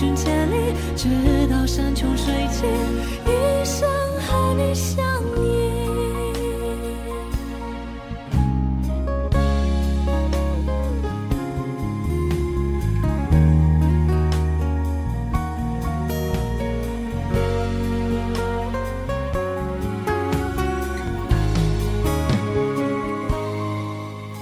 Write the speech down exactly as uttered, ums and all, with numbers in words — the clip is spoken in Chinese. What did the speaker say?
君千里，直到山穷水尽，一生和你相依。